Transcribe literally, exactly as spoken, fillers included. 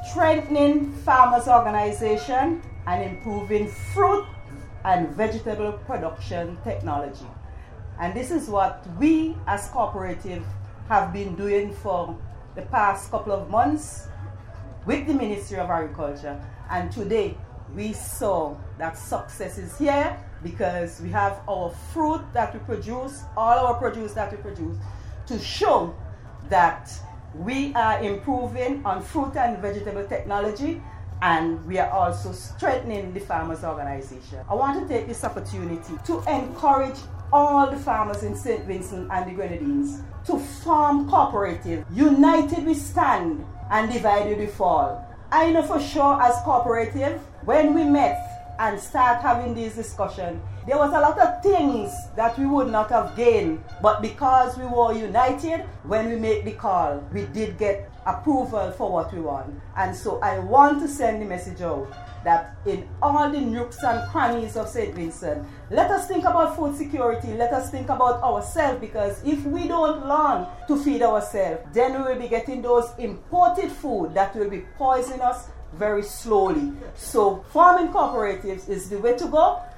strengthening farmers' organization and improving fruit and vegetable production technology. And this is what we as cooperative have been doing for the past couple of months with the Ministry of Agriculture. And today we saw that success is here because we have our fruit that we produce, all our produce that we produce, to show that we are improving on fruit and vegetable technology, and we are also strengthening the farmers' organization. I want to take this opportunity to encourage all the farmers in Saint Vincent and the Grenadines to form cooperative. United we stand and divided we fall. I know for sure as cooperative, when we met and start having this discussion, there was a lot of things that we would not have gained, but because we were united, when we made the call, we did get approval for what we want. And so I want to send the message out that in all the nooks and crannies of Saint Vincent, let us think about food security, let us think about ourselves, because if we don't learn to feed ourselves, then we will be getting those imported food that will be poisoning us very slowly. So forming cooperatives is the way to go.